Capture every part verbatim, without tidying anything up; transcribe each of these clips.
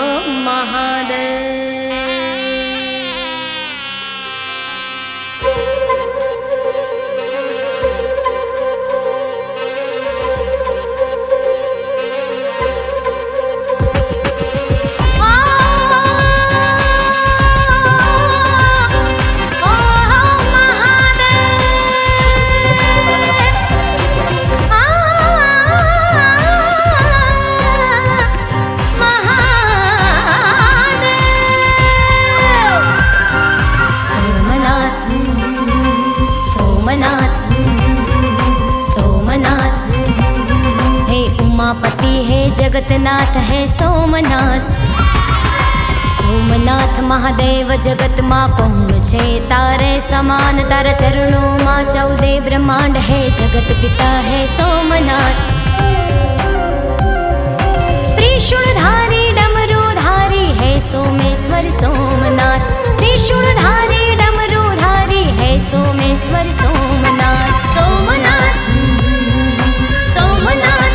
महादेव। उमापति है जगतनाथ है सोमनाथ। सोमनाथ महादेव जगत माँ पहुँचे तारे समान, तारा चरणों माँ चौदह ब्रह्मांड है, जगत पिता है सोमनाथ। त्रिशूलधारी डमरूधारी है सोमेश्वर सोमनाथ। त्रिशूलधारी डमरूधारी है सोमेश्वर सोमनाथ। सोमनाथ सोमनाथ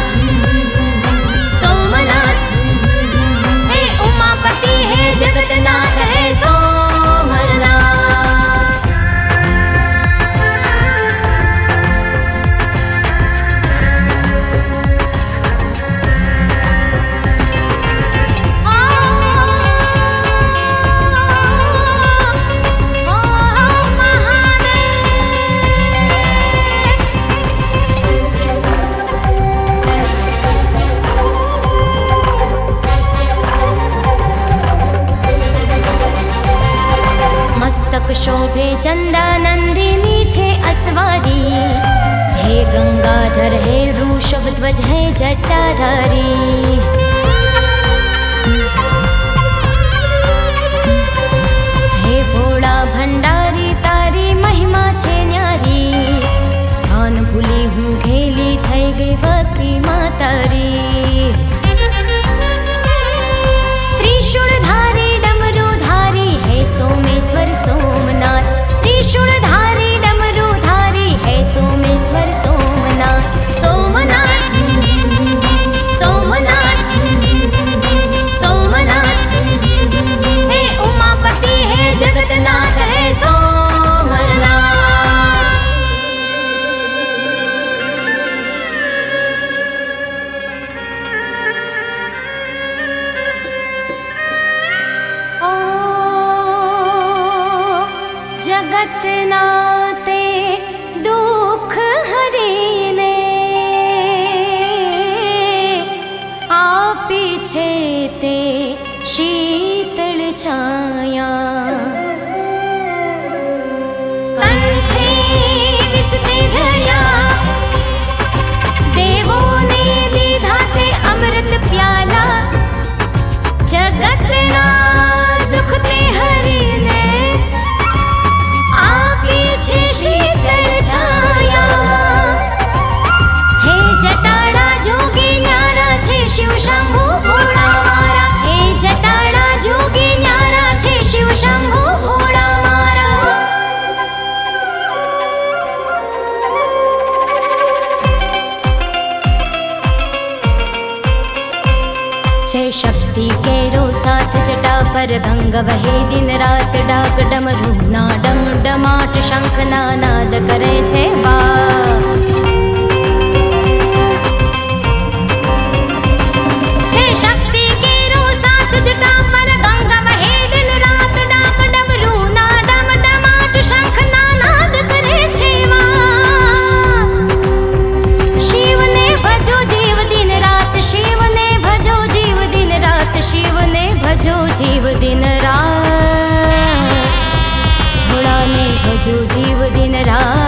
सोमनाथ हे उमापति है जगतनाथ है सोमनाथ। मस्तक शोभे चंदा नंदी नीचे असवारी, हे गंगाधर है वृषभ ध्वज है जटाधारी। हे भोला भंडारी तारी महिमा छे न्यारी, भान भूली हूँ घेली थई गई भक्ति मातारी। त्रिशूलधारी डमरूधारी है सोमेश्वर सोमनाथ। त्रिशूलधारी डमरूधारी है सोमेश्वर सोमनाथ। सोमनाथ सोमनाथ सोमनाथ हे उमापति है जगतनाथ है सोमनाथ। जगतनाते दुख हरीने आपी छे ते शीतल छाया। कंठे विसते धर्या देवों ने दीधा ते अमृत प्याला। जगतना दुख ते हरीने पीछे शीतल छाया। हे जटाड़ा जोगी न्यारा छे शिव शंभु भोळा मारा। हे जटाड़ा जोगी न्यारा छे शिव शंभु भोळा मारा। छे शक्ति केरो साथ जटा पर गंग वहे दिन रात। डाक डमरू ना डम डमाट शंख ना नाद करे छे बा। छे शक्ति केरो साथ जटा पर गंग वहे दिन रात। डाक डमरू ना डम डमाट शंख ना नाद करे छे बा। शिव ने भजो जीव दिन रात। शिव ने भजो जीव दिन रात। शिव ने भजो जीव दिन रात। भोला ने भजो जीव दिन रात।